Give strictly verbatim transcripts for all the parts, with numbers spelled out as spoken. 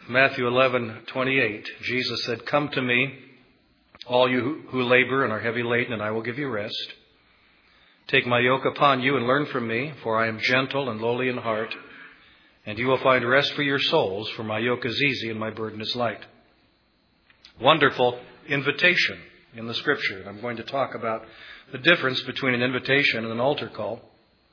Matthew eleven twenty-eight, Jesus said, "Come to me, all you who labor and are heavy laden, and I will give you rest. Take my yoke upon you and learn from me, for I am gentle and lowly in heart, and you will find rest for your souls, for my yoke is easy and my burden is light." Wonderful invitation in the Scripture. I'm going to talk about the difference between an invitation and an altar call.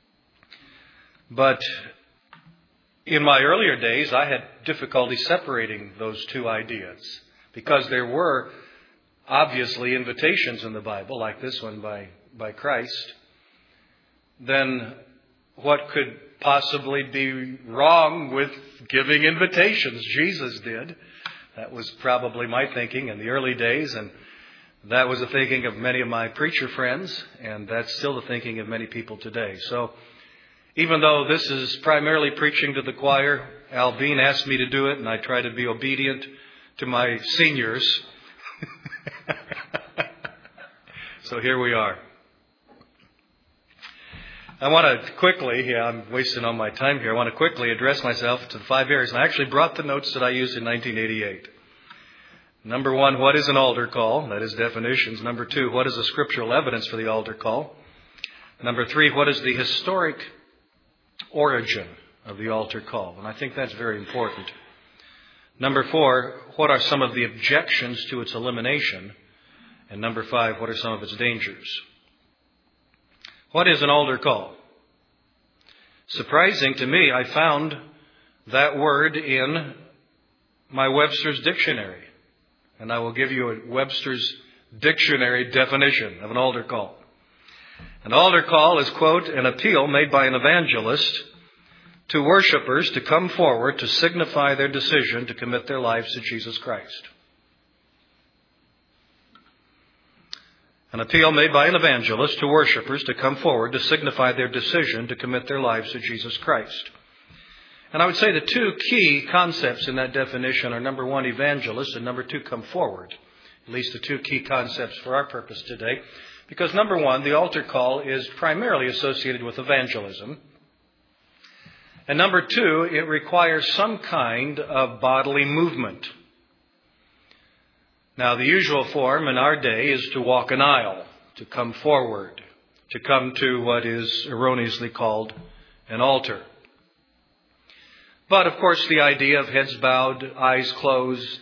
But in my earlier days, I had difficulty separating those two ideas because there were obviously invitations in the Bible, like this one by, by Christ. Then what could possibly be wrong with giving invitations? Jesus did. That was probably my thinking in the early days, and that was the thinking of many of my preacher friends, and that's still the thinking of many people today. So even though this is primarily preaching to the choir, Al Bean asked me to do it, and I try to be obedient to my seniors. So here we are. I want to quickly, yeah, I'm wasting all my time here. I want to quickly address myself to the five areas. And I actually brought the notes that I used in nineteen eighty-eight. Number one, what is an altar call? That is definitions. Number two, what is the scriptural evidence for the altar call? Number three, what is the historic origin of the altar call? And I think that's very important. Number four, what are some of the objections to its elimination? And number five, what are some of its dangers? What is an altar call? Surprising to me, I found that word in my Webster's dictionary. And I will give you a Webster's dictionary definition of an altar call. An altar call is, quote, an appeal made by an evangelist to worshipers to come forward to signify their decision to commit their lives to Jesus Christ. An appeal made by an evangelist to worshipers to come forward to signify their decision to commit their lives to Jesus Christ. And I would say the two key concepts in that definition are, number one, evangelist, and number two, come forward. At least the two key concepts for our purpose today. Because number one, the altar call is primarily associated with evangelism. And number two, it requires some kind of bodily movement. Now, the usual form in our day is to walk an aisle, to come forward, to come to what is erroneously called an altar. But, of course, the idea of heads bowed, eyes closed,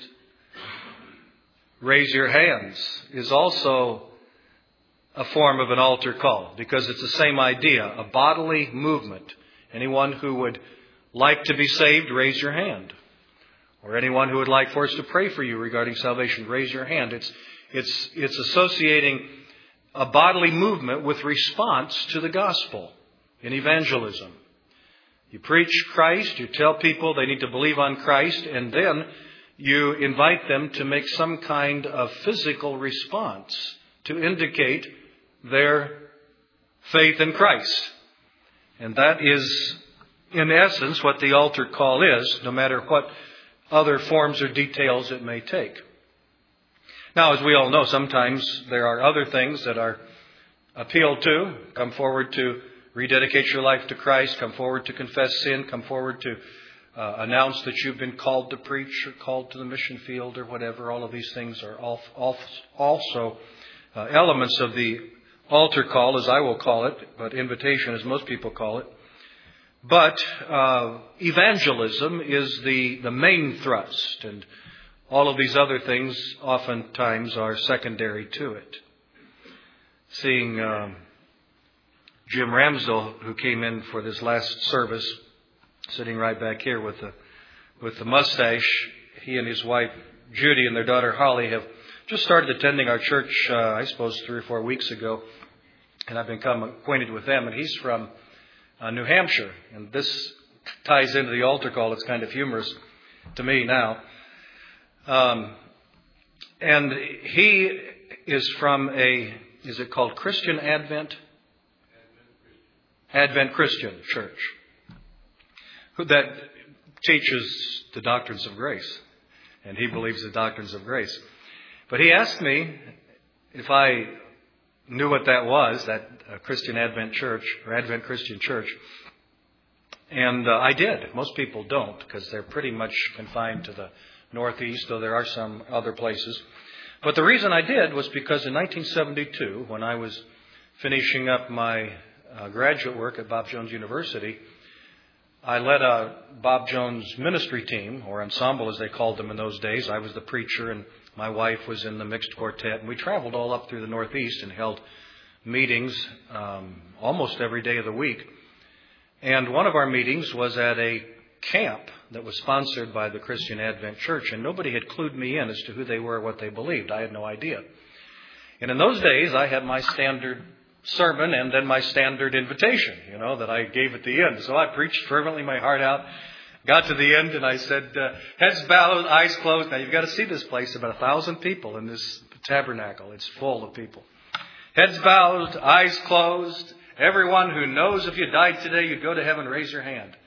raise your hands is also a form of an altar call because it's the same idea, a bodily movement. Anyone who would like to be saved, raise your hand. Or anyone who would like for us to pray for you regarding salvation, raise your hand. It's, it's, it's associating a bodily movement with response to the gospel in evangelism. You preach Christ, you tell people they need to believe on Christ, and then you invite them to make some kind of physical response to indicate their faith in Christ. And that is, in essence, what the altar call is, no matter what other forms or details it may take. Now, as we all know, sometimes there are other things that are appealed to. Come forward to rededicate your life to Christ. Come forward to confess sin. Come forward to uh, announce that you've been called to preach or called to the mission field or whatever. All of these things are all, all, also uh, elements of the altar call, as I will call it, but invitation, as most people call it. But uh, evangelism is the, the main thrust, and all of these other things oftentimes are secondary to it. Seeing um, Jim Ramsdell, who came in for this last service, sitting right back here with the with the mustache, he and his wife Judy and their daughter Holly have just started attending our church, uh, I suppose, three or four weeks ago, and I've become acquainted with them. And he's from Uh, New Hampshire, and this ties into the altar call. It's kind of humorous to me now. Um, and he is from a, is it called Christian Advent? Advent Christian Church, who that teaches the doctrines of grace, and he believes the doctrines of grace. But he asked me if I knew what that was, that uh, Christian Advent Church, or Advent Christian Church. And uh, I did. Most people don't because they're pretty much confined to the Northeast, though there are some other places. But the reason I did was because in nineteen seventy-two, when I was finishing up my uh, graduate work at Bob Jones University, I led a Bob Jones ministry team, or ensemble as they called them in those days. I was the preacher and my wife was in the mixed quartet. And we traveled all up through the Northeast and held meetings um, almost every day of the week. And one of our meetings was at a camp that was sponsored by the Christian Advent Church. And nobody had clued me in as to who they were or what they believed. I had no idea. And in those days, I had my standard sermon and then my standard invitation, you know, that I gave at the end. So I preached fervently my heart out, got to the end, and I said, uh, heads bowed, eyes closed. Now, you've got to see this place. About a thousand people in this tabernacle. It's full of people. Heads bowed, eyes closed. Everyone who knows if you died today, you'd go to heaven, raise your hand.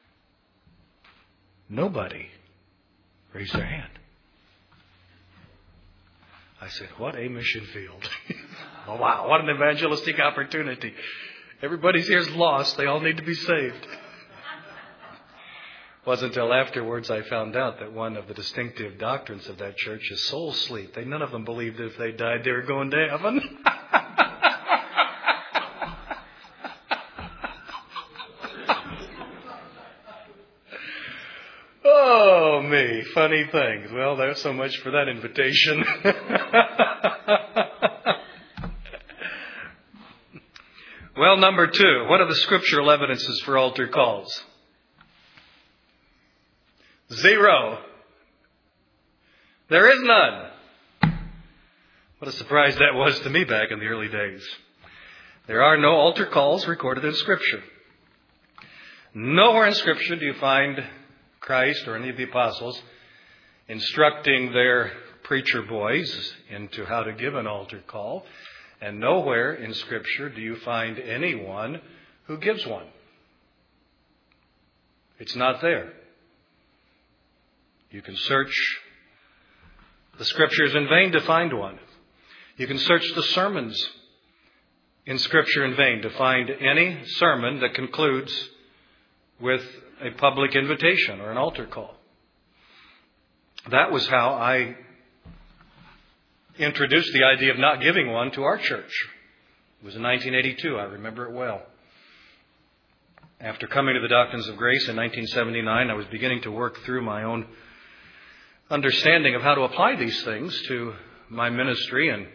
Nobody raised their hand. I said, what a mission field. Oh, wow, what an evangelistic opportunity. Everybody's here's lost. They all need to be saved. It wasn't until afterwards I found out that one of the distinctive doctrines of that church is soul sleep. They, none of them believed that if they died, they were going to heaven. Oh, me. Funny things. Well, there's so much for that invitation. Well, number two, what are the scriptural evidences for altar calls? Zero. There is none. What a surprise that was to me back in the early days. There are no altar calls recorded in Scripture. Nowhere in Scripture do you find Christ or any of the apostles instructing their preacher boys into how to give an altar call. And nowhere in Scripture do you find anyone who gives one. It's not there. You can search the Scriptures in vain to find one. You can search the sermons in Scripture in vain to find any sermon that concludes with a public invitation or an altar call. That was how I introduced the idea of not giving one to our church. It was in nineteen eighty-two. I remember it well. After coming to the Doctrines of Grace in nineteen seventy-nine, I was beginning to work through my own understanding of how to apply these things to my ministry, and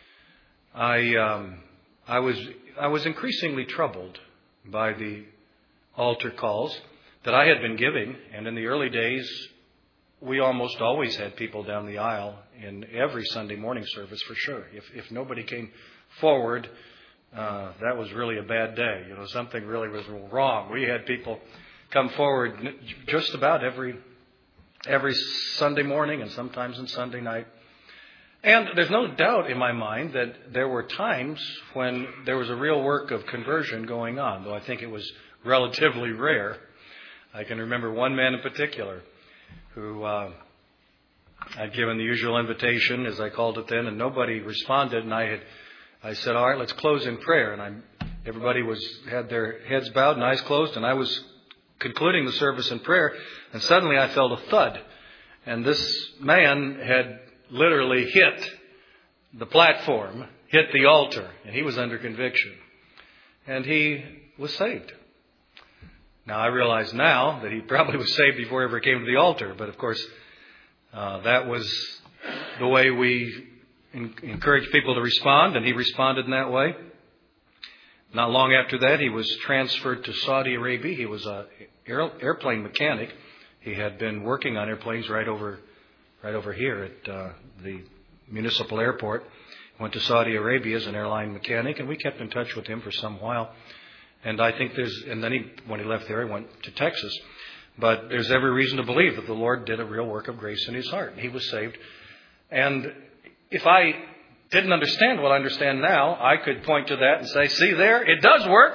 I um, I was I was increasingly troubled by the altar calls that I had been giving, and in the early days, we almost always had people down the aisle in every Sunday morning service for sure. If if nobody came forward, uh, that was really a bad day. You know, something really was wrong. We had people come forward just about every every Sunday morning and sometimes on Sunday night. And there's no doubt in my mind that there were times when there was a real work of conversion going on, though I think it was relatively rare. I can remember one man in particular who uh, I'd given the usual invitation, as I called it then, and nobody responded. And I had, I said, "All right, let's close in prayer." And I, everybody was had their heads bowed and eyes closed, and I was concluding the service in prayer, and suddenly I felt a thud, and this man had literally hit the platform, hit the altar, and he was under conviction, and he was saved. Now, I realize now that he probably was saved before he ever came to the altar. But, of course, uh, that was the way we in- encouraged people to respond, and he responded in that way. Not long after that, he was transferred to Saudi Arabia. He was an air- airplane mechanic. He had been working on airplanes right over right over here at uh, the municipal airport. Went to Saudi Arabia as an airline mechanic, and we kept in touch with him for some while. And I think there's, and then he, when he left there, he went to Texas. But there's every reason to believe that the Lord did a real work of grace in his heart. He was saved. And if I didn't understand what I understand now, I could point to that and say, see there, it does work.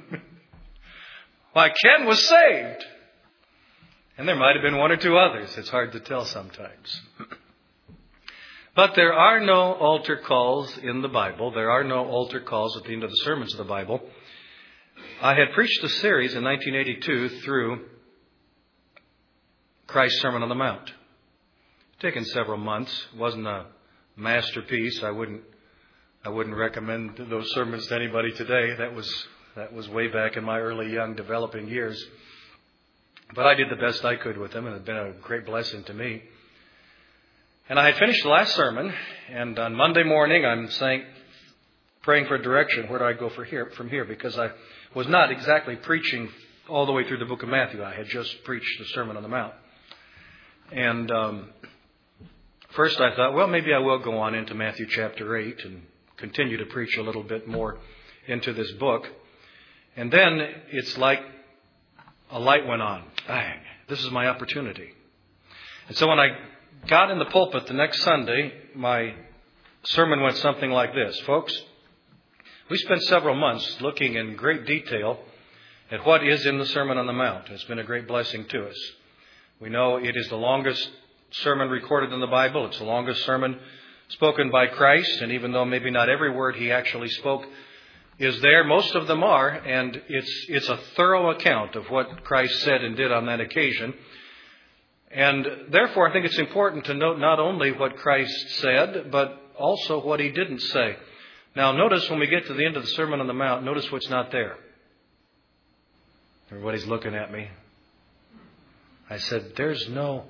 Why, Ken was saved. And there might have been one or two others. It's hard to tell sometimes. But there are no altar calls in the Bible. There are no altar calls at the end of the sermons of the Bible. I had preached a series in nineteen eighty-two through Christ's Sermon on the Mount. Taken several months. It wasn't a masterpiece. I wouldn't I wouldn't recommend those sermons to anybody today. That was that was way back in my early young developing years. But I did the best I could with them, and it's been a great blessing to me. And I had finished the last sermon, and on Monday morning I'm saying, praying for direction. Where do I go for here, from here? Because I was not exactly preaching all the way through the book of Matthew. I had just preached the Sermon on the Mount. And um, first I thought, well, maybe I will go on into Matthew chapter eight and continue to preach a little bit more into this book. And then it's like a light went on. Bang! This is my opportunity. And so when I got in the pulpit the next Sunday, my sermon went something like this. Folks, we spent several months looking in great detail at what is in the Sermon on the Mount. It's been a great blessing to us. We know it is the longest sermon recorded in the Bible. It's the longest sermon spoken by Christ. And even though maybe not every word he actually spoke is there, most of them are. And it's it's a thorough account of what Christ said and did on that occasion. And therefore, I think it's important to note not only what Christ said, but also what he didn't say. Now, notice when we get to the end of the Sermon on the Mount, notice what's not there. Everybody's looking at me. I said, there's no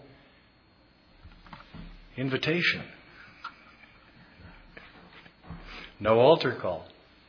invitation. No altar call.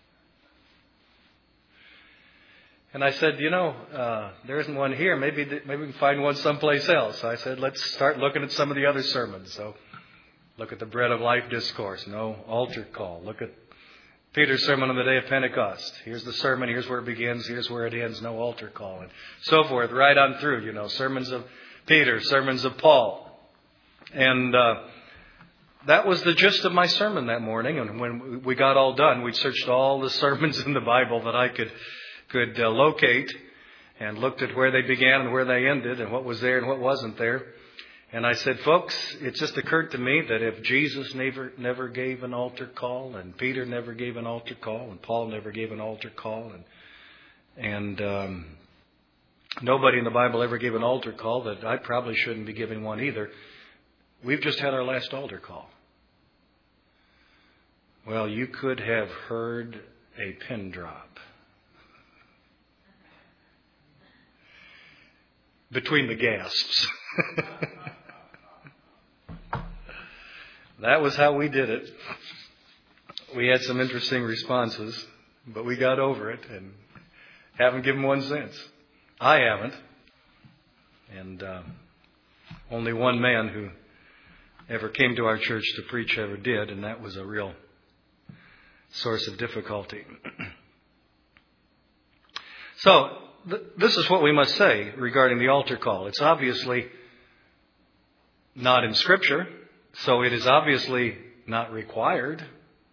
And I said, you know, uh, there isn't one here. Maybe maybe we can find one someplace else. So I said, let's start looking at some of the other sermons. So look at the Bread of Life discourse. No altar call. Look at Peter's sermon on the day of Pentecost. Here's the sermon. Here's where it begins. Here's where it ends. No altar call. And so forth. Right on through, you know, sermons of Peter, sermons of Paul. And uh, that was the gist of my sermon that morning. And when we got all done, we searched all the sermons in the Bible that I could could uh, locate and looked at where they began and where they ended and what was there and what wasn't there. And I said, folks, it just occurred to me that if Jesus never never gave an altar call, and Peter never gave an altar call, and Paul never gave an altar call, and and um, nobody in the Bible ever gave an altar call, that I probably shouldn't be giving one either. We've just had our last altar call. Well, you could have heard a pin drop between the gasps. That was how we did it. We had some interesting responses, but we got over it and haven't given one since. I haven't. And uh, only one man who ever came to our church to preach ever did, and that was a real source of difficulty. So, th- this is what we must say regarding the altar call. It's obviously not in Scripture. So it is obviously not required.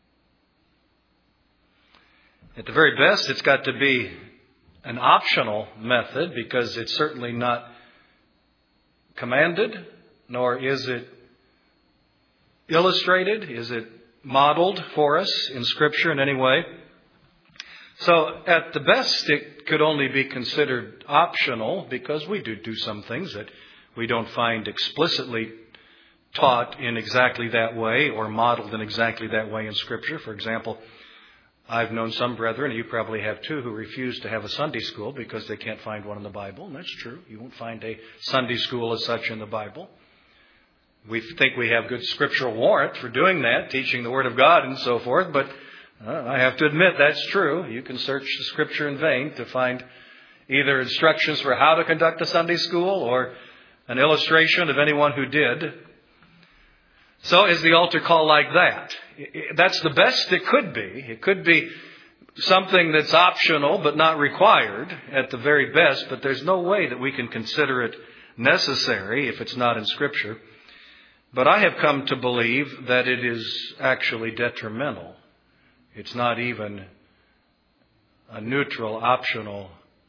At the very best, it's got to be an optional method because it's certainly not commanded, nor is it illustrated. Is it modeled for us in Scripture in any way? So at the best, it could only be considered optional because we do do some things that we don't find explicitly taught in exactly that way or modeled in exactly that way in Scripture. For example, I've known some brethren, you probably have too, who refuse to have a Sunday school because they can't find one in the Bible. And that's true. You won't find a Sunday school as such in the Bible. We think we have good scriptural warrant for doing that, teaching the Word of God and so forth. But uh, I have to admit that's true. You can search the Scripture in vain to find either instructions for how to conduct a Sunday school or an illustration of anyone who did. So is the altar call like that? That's the best it could be. It could be something that's optional but not required at the very best, but there's no way that we can consider it necessary if it's not in Scripture. But I have come to believe that it is actually detrimental. It's not even a neutral, optional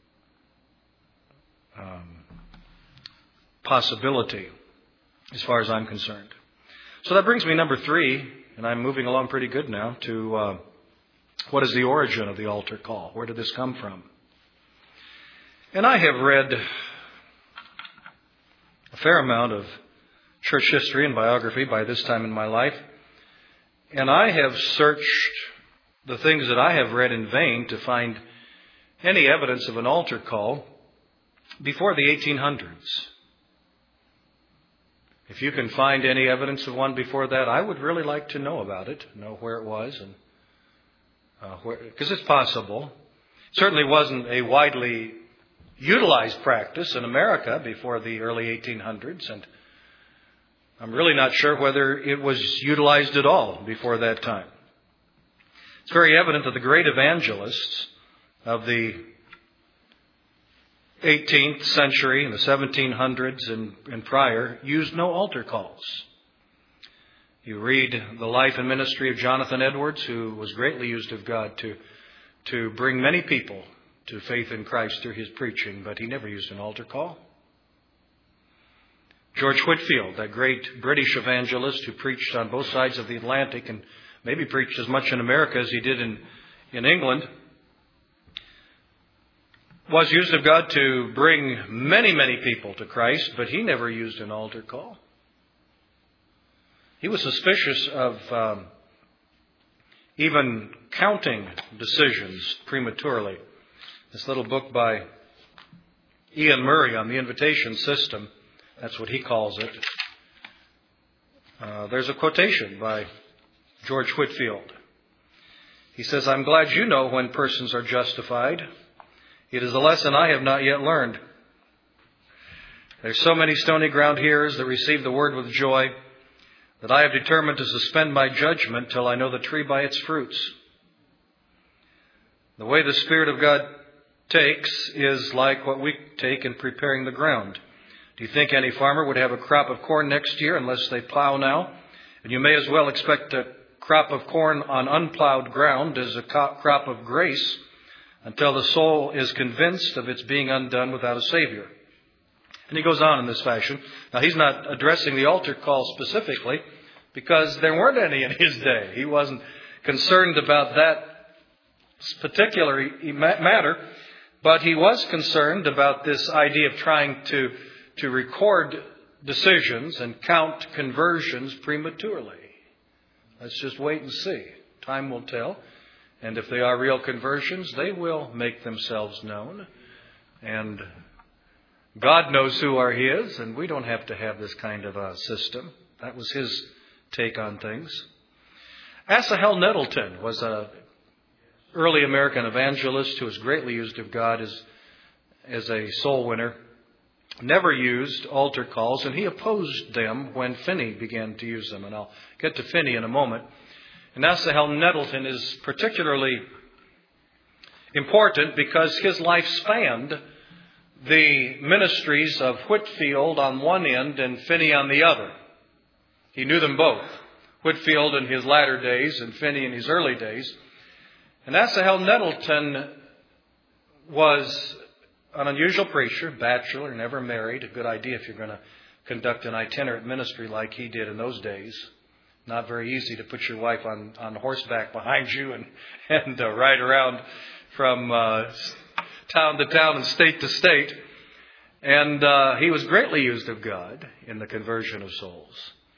um, possibility as far as I'm concerned. So that brings me number three, and I'm moving along pretty good now, to uh, what is the origin of the altar call? Where did this come from? And I have read a fair amount of church history and biography by this time in my life, and I have searched the things that I have read in vain to find any evidence of an altar call before the eighteen hundreds. If you can find any evidence of one before that, I would really like to know about it, know where it was, and uh, where, because it's possible. It certainly wasn't a widely utilized practice in America before the early eighteen hundreds, and I'm really not sure whether it was utilized at all before that time. It's very evident that the great evangelists of the eighteenth century and the seventeen hundreds and, and prior used no altar calls. You read the life and ministry of Jonathan Edwards, who was greatly used of God to, to bring many people to faith in Christ through his preaching, but he never used an altar call. George Whitefield, that great British evangelist who preached on both sides of the Atlantic and maybe preached as much in America as he did in, in England, was used of God to bring many, many people to Christ, but he never used an altar call. He was suspicious of um, even counting decisions prematurely. This little book by Ian Murray on the invitation system, that's what he calls it. Uh, there's a quotation by George Whitefield. He says, "I'm glad you know when persons are justified. It is a lesson I have not yet learned. There's so many stony ground hearers that receive the word with joy that I have determined to suspend my judgment till I know the tree by its fruits. The way the Spirit of God takes is like what we take in preparing the ground. Do you think any farmer would have a crop of corn next year unless they plow now? And you may as well expect a crop of corn on unplowed ground as a crop of grace until the soul is convinced of its being undone without a Savior." And he goes on in this fashion. Now, he's not addressing the altar call specifically because there weren't any in his day. He wasn't concerned about that particular matter, but he was concerned about this idea of trying to, to record decisions and count conversions prematurely. Let's just wait and see. Time will tell. And if they are real conversions, they will make themselves known. And God knows who are His, and we don't have to have this kind of a system. That was his take on things. Asahel Nettleton was an early American evangelist who was greatly used of God as, as a soul winner. Never used altar calls, and he opposed them when Finney began to use them. And I'll get to Finney in a moment. And Asahel Nettleton is particularly important because his life spanned the ministries of Whitefield on one end and Finney on the other. He knew them both, Whitefield in his latter days and Finney in his early days. And Asahel Nettleton was an unusual preacher, bachelor, never married. A good idea if you're going to conduct an itinerant ministry like he did in those days. Not very easy to put your wife on, on horseback behind you and, and uh, ride around from uh, town to town and state to state. And uh, he was greatly used of God in the conversion of souls.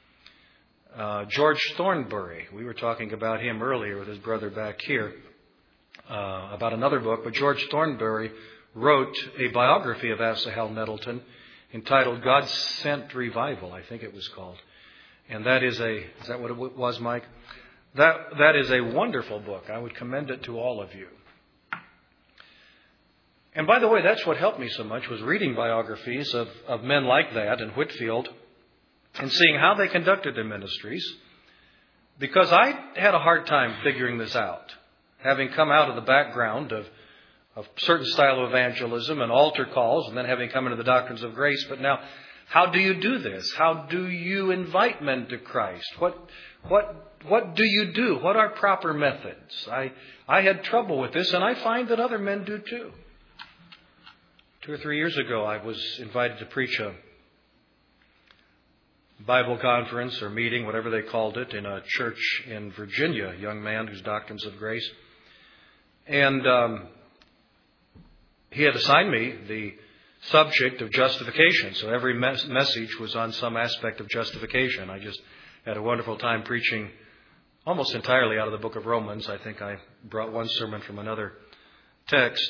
Uh, George Thornbury, we were talking about him earlier with his brother back here uh, about another book, but George Thornbury wrote a biography of Asahel Nettleton entitled God Sent Revival, I think it was called. And that is a, is that what it was, Mike? That, that is a wonderful book. I would commend it to all of you. And by the way, that's what helped me so much, was reading biographies of, of men like that and Whitefield and seeing how they conducted their ministries. Because I had a hard time figuring this out, having come out of the background of of certain style of evangelism and altar calls, and then having come into the doctrines of grace. But now, how do you do this? How do you invite men to Christ? What what what do you do? What are proper methods? I I had trouble with this, and I find that other men do too. Two or three years ago, I was invited to preach a Bible conference or meeting, whatever they called it, in a church in Virginia, a young man whose doctrines of grace. And um, he had assigned me the subject of justification. So every mes- message was on some aspect of justification. I just had a wonderful time preaching almost entirely out of the book of Romans. I think I brought one sermon from another text.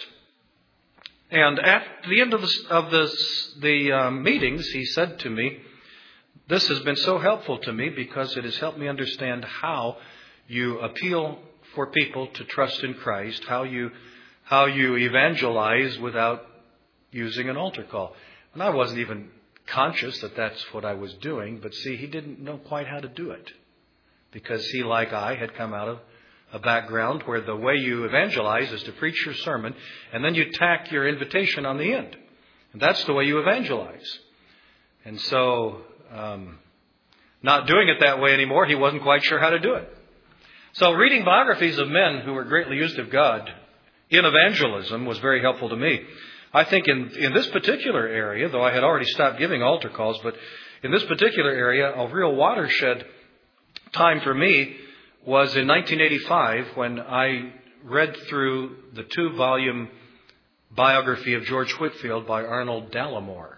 And at the end of the, of the, the um, meetings, he said to me, "This has been so helpful to me because it has helped me understand how you appeal for people to trust in Christ, how you how you evangelize without using an altar call." And I wasn't even conscious that that's what I was doing, but see, he didn't know quite how to do it because he, like I, had come out of a background where the way you evangelize is to preach your sermon and then you tack your invitation on the end. And that's the way you evangelize. And so, um, not doing it that way anymore, he wasn't quite sure how to do it. So reading biographies of men who were greatly used of God in evangelism was very helpful to me. I think in, in this particular area, though I had already stopped giving altar calls, but in this particular area, a real watershed time for me was in nineteen eighty-five when I read through the two-volume biography of George Whitefield by Arnold Dallimore.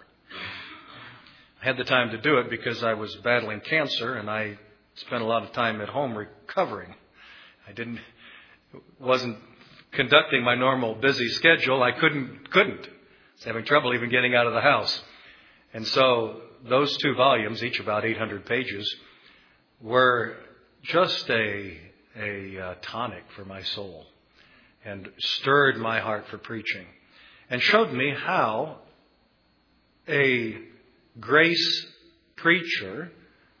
I had the time to do it because I was battling cancer and I spent a lot of time at home recovering. I didn't, wasn't conducting my normal busy schedule. I couldn't, couldn't. I was having trouble even getting out of the house. And so those two volumes, each about eight hundred pages, were just a, a uh, tonic for my soul and stirred my heart for preaching and showed me how a grace preacher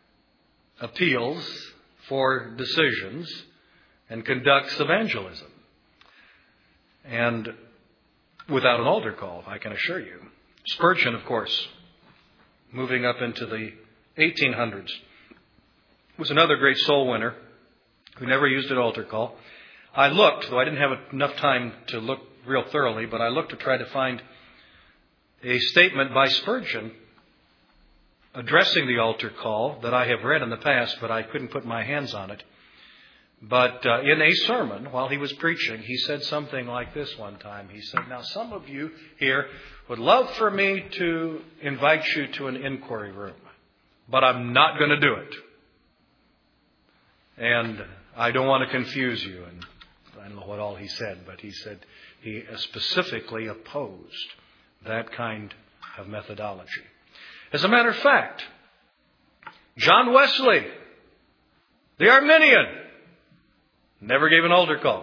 appeals for decisions and conducts evangelism. And without an altar call, I can assure you. Spurgeon, of course, moving up into the eighteen hundreds, was another great soul winner who never used an altar call. I looked, though I didn't have enough time to look real thoroughly, but I looked to try to find a statement by Spurgeon addressing the altar call that I have read in the past, but I couldn't put my hands on it. But uh, in a sermon, while he was preaching, he said something like this one time. He said, "Now some of you here would love for me to invite you to an inquiry room, but I'm not going to do it. And I don't want to confuse you." And I don't know what all he said, but he said he specifically opposed that kind of methodology. As a matter of fact, John Wesley, the Arminian, never gave an altar call.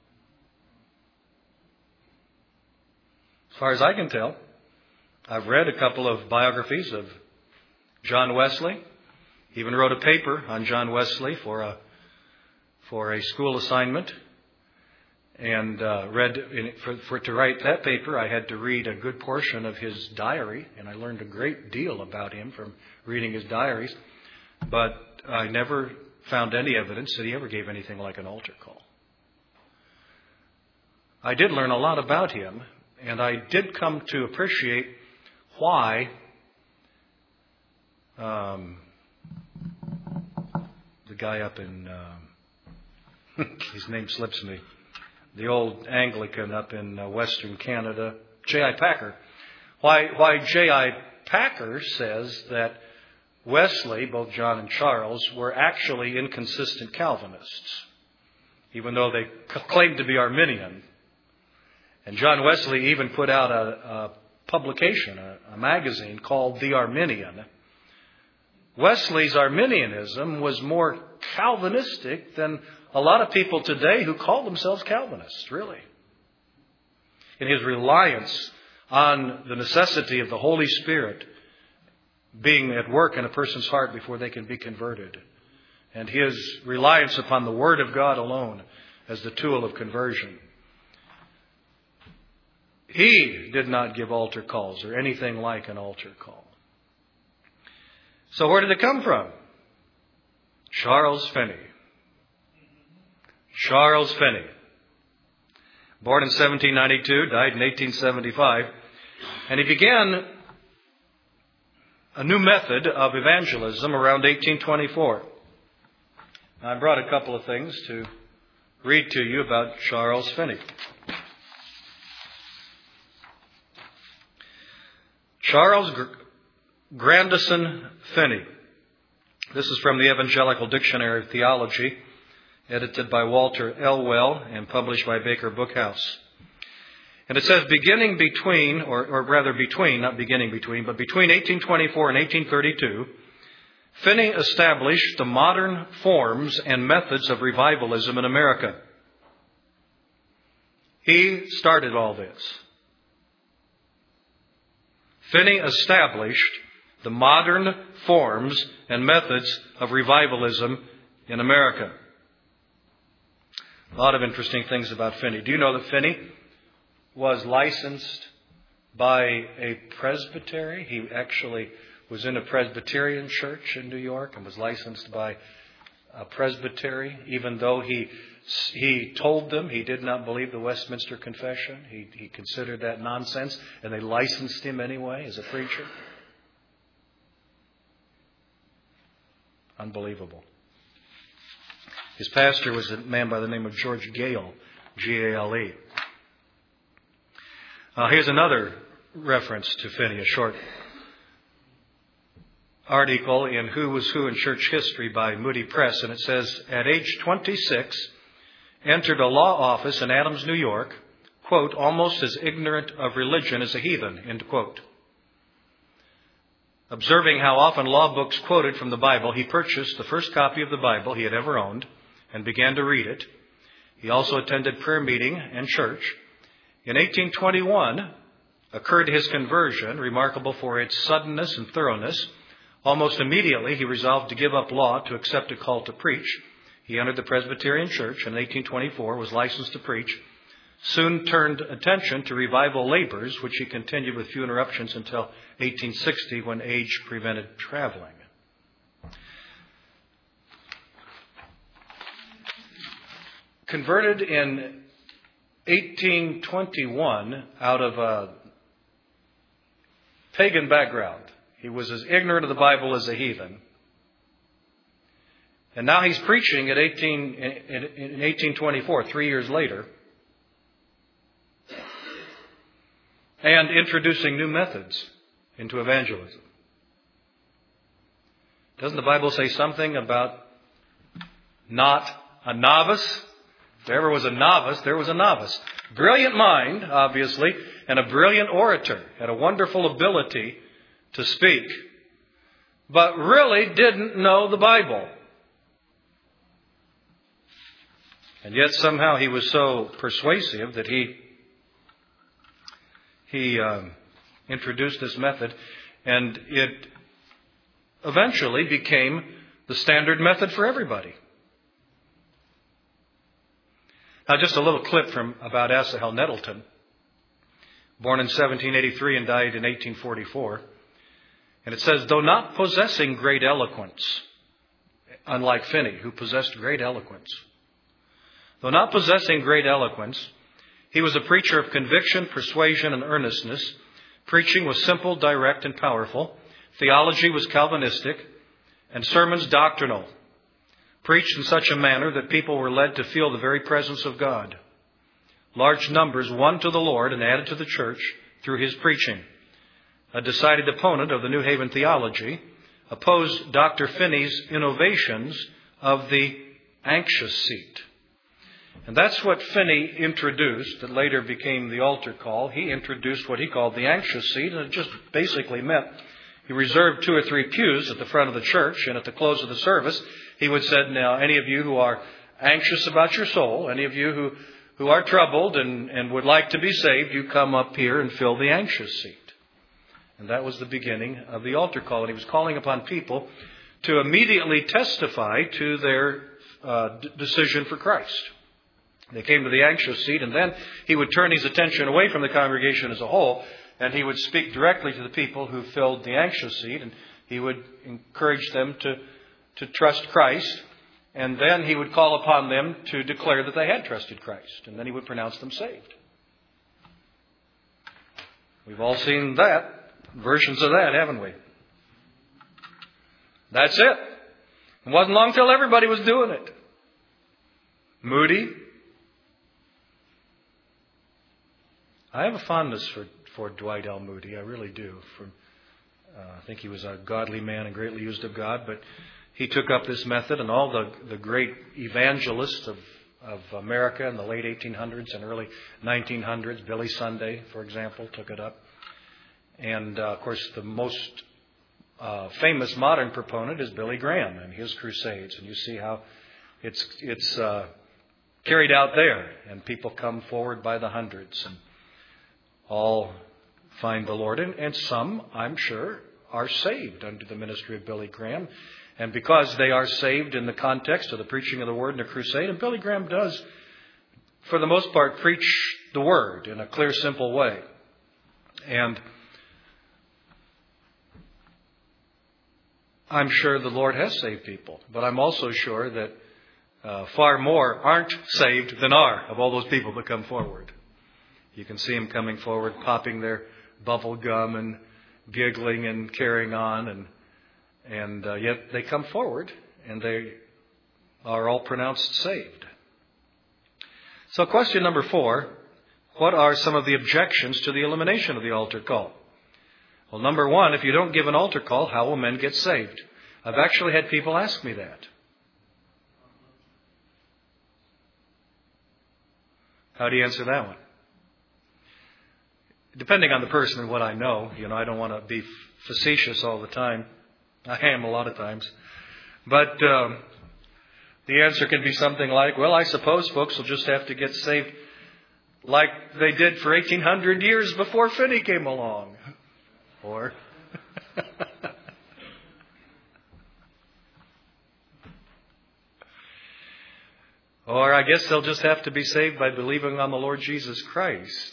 As far as I can tell, I've read a couple of biographies of John Wesley. He even wrote a paper on John Wesley for a for a school assignment. And uh, read in, for, for to write that paper, I had to read a good portion of his diary, and I learned a great deal about him from reading his diaries. But I never found any evidence that he ever gave anything like an altar call. I did learn a lot about him, and I did come to appreciate why um, the guy up in, um, his name slips me, the old Anglican up in uh, Western Canada, J I Packer, why, why J I Packer says that Wesley, both John and Charles, were actually inconsistent Calvinists, even though they claimed to be Arminian. And John Wesley even put out a, a publication, a, a magazine called The Arminian. Wesley's Arminianism was more Calvinistic than a lot of people today who call themselves Calvinists, really. In his reliance on the necessity of the Holy Spirit being at work in a person's heart before they can be converted, and his reliance upon the Word of God alone as the tool of conversion. He did not give altar calls or anything like an altar call. So where did it come from? Charles Finney. Charles Finney. Born in seventeen ninety-two, died in eighteen seventy-five. And he began a new method of evangelism around eighteen twenty-four. Now, I brought a couple of things to read to you about Charles Finney. Charles Grandison Finney. This is from the Evangelical Dictionary of Theology, edited by Walter Elwell and published by Baker Bookhouse. And it says, beginning between, or, or rather between, not beginning between, but between eighteen twenty-four and eighteen thirty-two, Finney established the modern forms and methods of revivalism in America. He started all this. Finney established the modern forms and methods of revivalism in America. A lot of interesting things about Finney. Do you know that Finney was licensed by a presbytery? He actually was in a Presbyterian church in New York and was licensed by a presbytery, even though he he told them he did not believe the Westminster Confession. He, he considered that nonsense, and they licensed him anyway as a preacher. Unbelievable. His pastor was a man by the name of George Gale, G A L E. Uh, here's another reference to Finney, a short article in Who Was Who in Church History by Moody Press, and it says, at age twenty-six, entered a law office in Adams, New York, quote, almost as ignorant of religion as a heathen, end quote. Observing how often law books quoted from the Bible, he purchased the first copy of the Bible he had ever owned and began to read it. He also attended prayer meeting and church. In eighteen twenty-one occurred his conversion, remarkable for its suddenness and thoroughness. Almost immediately, he resolved to give up law to accept a call to preach. He entered the Presbyterian Church in eighteen twenty-four, was licensed to preach, soon turned attention to revival labors, which he continued with few interruptions until eighteen sixty, when age prevented traveling. Converted in eighteen twenty-one out of a pagan background. He was as ignorant of the Bible as a heathen. And now he's preaching at eighteen, in eighteen twenty-four, three years later, and introducing new methods into evangelism. Doesn't the Bible say something about not a novice? If there ever was a novice, there was a novice. Brilliant mind, obviously, and a brilliant orator, had a wonderful ability to speak, but really didn't know the Bible. And yet somehow he was so persuasive that he he um, introduced this method, and it eventually became the standard method for everybody. Now, just a little clip from about Asahel Nettleton, born in seventeen eighty-three and died in eighteen forty-four. And it says, though not possessing great eloquence, unlike Finney, who possessed great eloquence, though not possessing great eloquence, he was a preacher of conviction, persuasion, and earnestness. Preaching was simple, direct, and powerful. Theology was Calvinistic, and sermons doctrinal. Preached in such a manner that people were led to feel the very presence of God. Large numbers won to the Lord and added to the church through his preaching. A decided opponent of the New Haven theology, opposed Doctor Finney's innovations of the anxious seat. And that's what Finney introduced, that later became the altar call. He introduced what he called the anxious seat, and it just basically meant he reserved two or three pews at the front of the church, and at the close of the service, he would say, now, any of you who are anxious about your soul, any of you who, who are troubled and, and would like to be saved, you come up here and fill the anxious seat. And that was the beginning of the altar call. And he was calling upon people to immediately testify to their uh, d- decision for Christ. They came to the anxious seat, and then he would turn his attention away from the congregation as a whole, and he would speak directly to the people who filled the anxious seat, and he would encourage them to, to trust Christ, and then he would call upon them to declare that they had trusted Christ, and then he would pronounce them saved. We've all seen that. Versions of that, haven't we? That's it. It wasn't long till everybody was doing it. Moody. I have a fondness for, for Dwight L. Moody. I really do. From, uh, I think he was a godly man and greatly used of God. But he took up this method, and all the, the great evangelists of, of America in the late eighteen hundreds and early nineteen hundreds, Billy Sunday, for example, took it up. And, uh, of course, the most uh, famous modern proponent is Billy Graham and his crusades. And you see how it's it's uh, carried out there. And people come forward by the hundreds and all find the Lord. And, and some, I'm sure, are saved under the ministry of Billy Graham. And because they are saved in the context of the preaching of the Word in a crusade, and Billy Graham does, for the most part, preach the Word in a clear, simple way. And I'm sure the Lord has saved people. But I'm also sure that uh, far more aren't saved than are of all those people that come forward. You can see them coming forward, popping their bubble gum and giggling and carrying on, and And uh, yet they come forward and they are all pronounced saved. So question number four, what are some of the objections to the elimination of the altar call? Well, number one, if you don't give an altar call, how will men get saved? I've actually had people ask me that. How do you answer that one? Depending on the person and what I know, you know, I don't want to be facetious all the time. I am a lot of times. But um, the answer can be something like, well, I suppose folks will just have to get saved like they did for eighteen hundred years before Finney came along. Or, or I guess they'll just have to be saved by believing on the Lord Jesus Christ.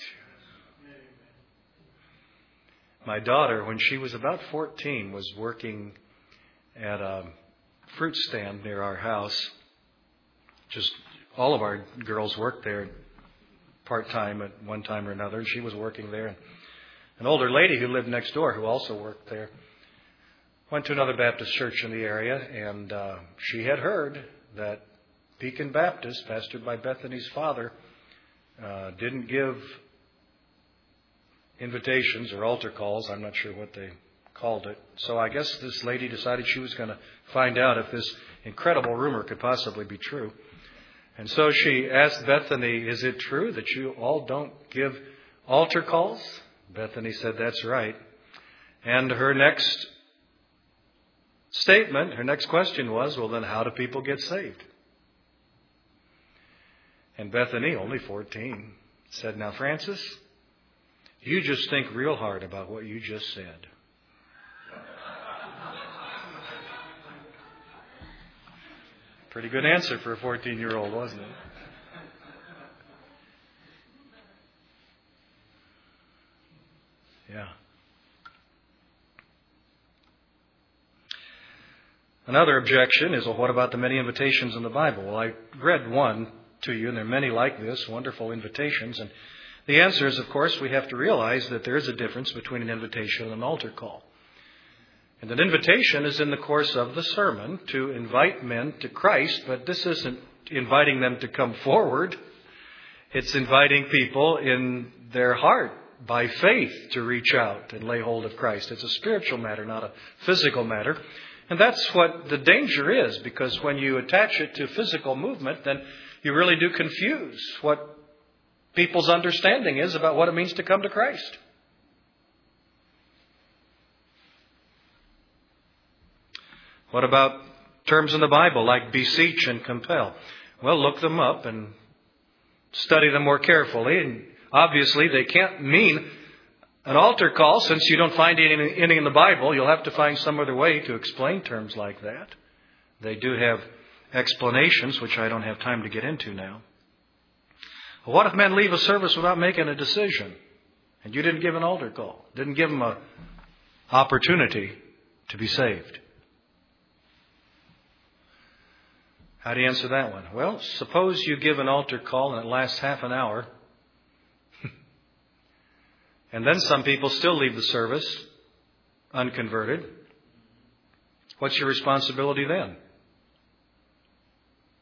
My daughter, when she was about fourteen, was working at a fruit stand near our house. Just all of our girls worked there part-time at one time or another, and she was working there. And an older lady who lived next door, who also worked there, went to another Baptist church in the area, and uh, she had heard that Pekin Baptist, pastored by Bethany's father, uh, didn't give invitations or altar calls. I'm not sure what they called it. So I guess this lady decided she was going to find out if this incredible rumor could possibly be true. And so she asked Bethany, is it true that you all don't give altar calls? Bethany said, that's right. And her next statement, her next question was, well, then how do people get saved? And Bethany, only fourteen, said, now, Francis, you just think real hard about what you just said. Pretty good answer for a fourteen-year-old, wasn't it? Yeah. Another objection is, well, what about the many invitations in the Bible? Well, I read one to you, and there are many like this, wonderful invitations. And the answer is, of course, we have to realize that there is a difference between an invitation and an altar call. And an invitation is in the course of the sermon to invite men to Christ, but this isn't inviting them to come forward. It's inviting people in their heart by faith to reach out and lay hold of Christ. It's a spiritual matter, not a physical matter. And that's what the danger is, because when you attach it to physical movement, then you really do confuse what people's understanding is about what it means to come to Christ. What about terms in the Bible like beseech and compel? Well, look them up and study them more carefully. And obviously, they can't mean an altar call, since you don't find any, any in the Bible. You'll have to find some other way to explain terms like that. They do have explanations, which I don't have time to get into now. Well, what if men leave a service without making a decision? And you didn't give an altar call, didn't give them an opportunity to be saved. How do you answer that one? Well, suppose you give an altar call and it lasts half an hour. And then some people still leave the service unconverted. What's your responsibility then?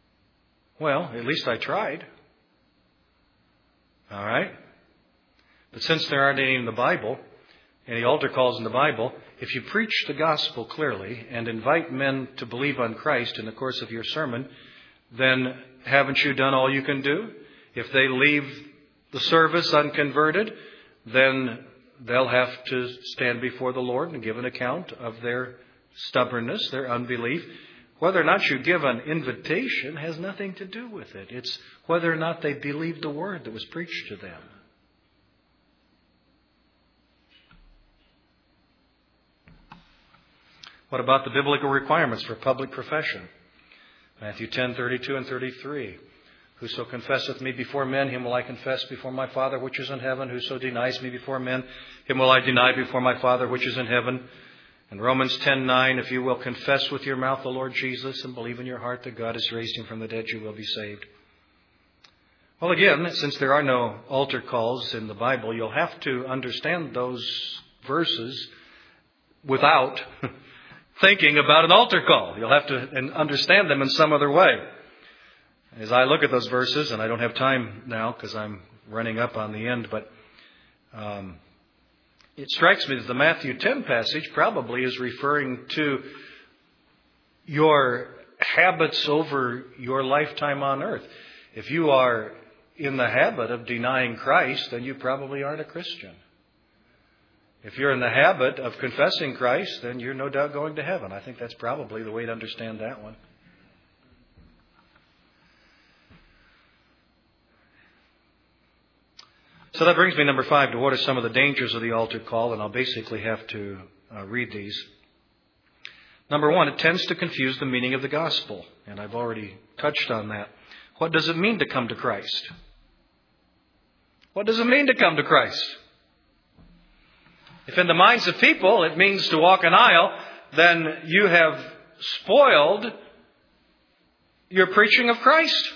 Well, at least I tried. All right. But since there aren't any in the Bible, any altar calls in the Bible, if you preach the gospel clearly and invite men to believe on Christ in the course of your sermon, then haven't you done all you can do? If they leave the service unconverted, then they'll have to stand before the Lord and give an account of their stubbornness, their unbelief. Whether or not you give an invitation has nothing to do with it. It's whether or not they believed the word that was preached to them. What about the biblical requirements for public profession? Matthew ten, thirty-two and thirty-three. Whoso confesseth me before men, him will I confess before my Father which is in heaven. Whoso denies me before men, him will I deny before my Father which is in heaven. And Romans ten, nine, if you will confess with your mouth the Lord Jesus and believe in your heart that God has raised him from the dead, you will be saved. Well, again, since there are no altar calls in the Bible, you'll have to understand those verses without thinking about an altar call. You'll have to understand them in some other way. As I look at those verses, and I don't have time now because I'm running up on the end, but um, it strikes me that the Matthew ten passage probably is referring to your habits over your lifetime on earth. If you are in the habit of denying Christ, then you probably aren't a Christian. If you're in the habit of confessing Christ, then you're no doubt going to heaven. I think that's probably the way to understand that one. So that brings me, number five, to what are some of the dangers of the altar call, and I'll basically have to uh, read these. Number one, it tends to confuse the meaning of the gospel, and I've already touched on that. What does it mean to come to Christ? What does it mean to come to Christ? If in the minds of people it means to walk an aisle, then you have spoiled your preaching of Christ.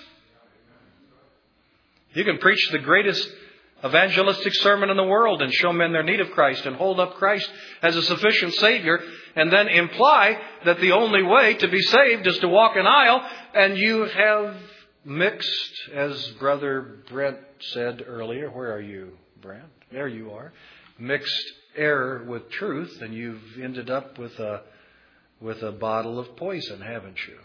You can preach the greatest evangelistic sermon in the world and show men their need of Christ and hold up Christ as a sufficient Savior and then imply that the only way to be saved is to walk an aisle, and you have mixed, as Brother Brent said earlier, where are you, Brent? There you are. Mixed error with truth, and you've ended up with a with a bottle of poison, haven't you?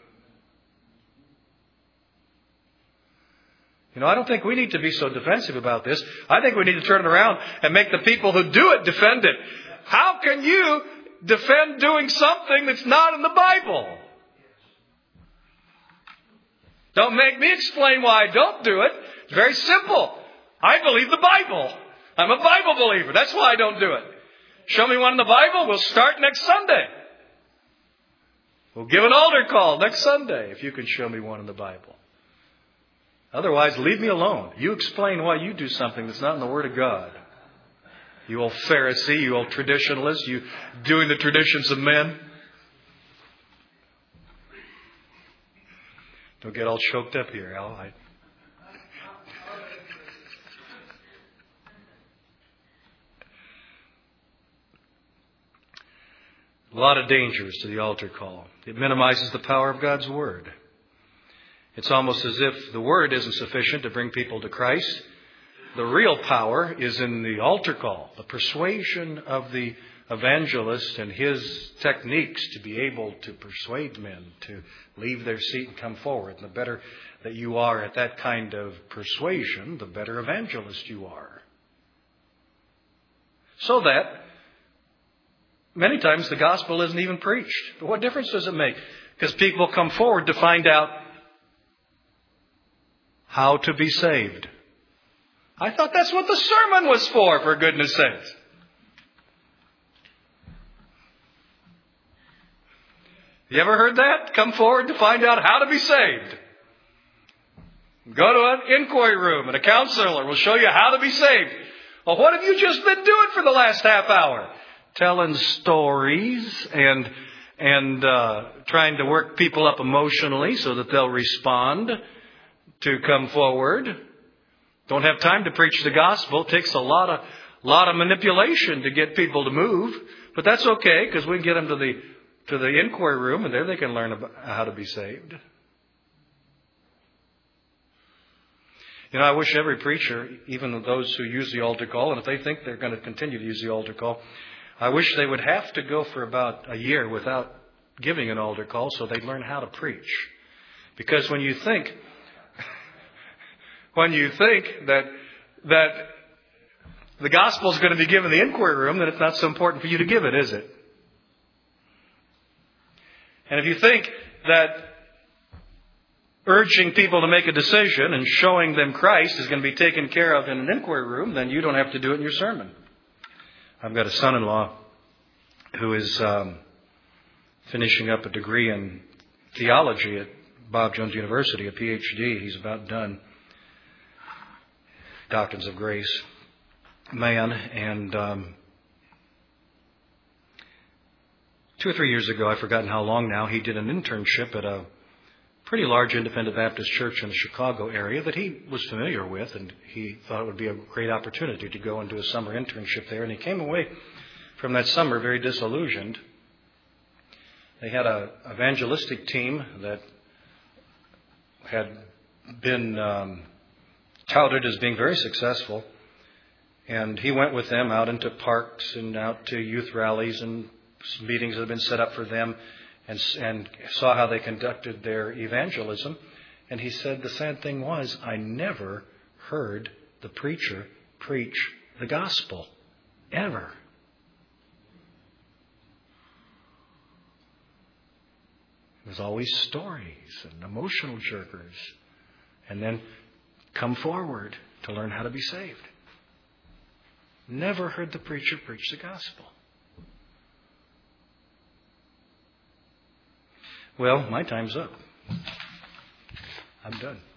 You know, I don't think we need to be so defensive about this. I think we need to turn it around and make the people who do it defend it. How can you defend doing something that's not in the Bible? Don't make me explain why I don't do it. It's very simple. I believe the Bible. I'm a Bible believer. That's why I don't do it. Show me one in the Bible. We'll start next Sunday. We'll give an altar call next Sunday if you can show me one in the Bible. Otherwise, leave me alone. You explain why you do something that's not in the Word of God. You old Pharisee, you old traditionalist, you doing the traditions of men. Don't get all choked up here, Al. I... A lot of dangers to the altar call. It minimizes the power of God's Word. It's almost as if the Word isn't sufficient to bring people to Christ. The real power is in the altar call, the persuasion of the evangelist and his techniques to be able to persuade men to leave their seat and come forward. And the better that you are at that kind of persuasion, the better evangelist you are. So that many times the gospel isn't even preached. But what difference does it make? Because people come forward to find out how to be saved. I thought that's what the sermon was for, for goodness sakes. You ever heard that? Come forward to find out how to be saved. Go to an inquiry room and a counselor will show you how to be saved. Well, what have you just been doing for the last half hour? Telling stories and and uh, trying to work people up emotionally so that they'll respond to come forward. Don't have time to preach the gospel. It takes a lot of lot of manipulation to get people to move, but that's okay because we can get them to the to the inquiry room and there they can learn about how to be saved. You know, I wish every preacher, even those who use the altar call, and if they think they're going to continue to use the altar call, I wish they would have to go for about a year without giving an altar call so they'd learn how to preach. Because when you think, when you think that that the gospel is going to be given in the inquiry room, then it's not so important for you to give it, is it? And if you think that urging people to make a decision and showing them Christ is going to be taken care of in an inquiry room, then you don't have to do it in your sermon. I've got a son-in-law who is um, finishing up a degree in theology at Bob Jones University, a P H D. He's about done. Doctrines of Grace man. And um, two or three years ago, I've forgotten how long now, he did an internship at a pretty large independent Baptist church in the Chicago area that he was familiar with, and he thought it would be a great opportunity to go and do a summer internship there. And he came away from that summer very disillusioned. They had an evangelistic team that had been um, touted as being very successful, and he went with them out into parks and out to youth rallies and meetings that had been set up for them, and, and saw how they conducted their evangelism. And he said the sad thing was, I never heard the preacher preach the gospel, ever. It was always stories and emotional jerkers, and then come forward to learn how to be saved. Never heard the preacher preach the gospel. Well, my time's up. I'm done.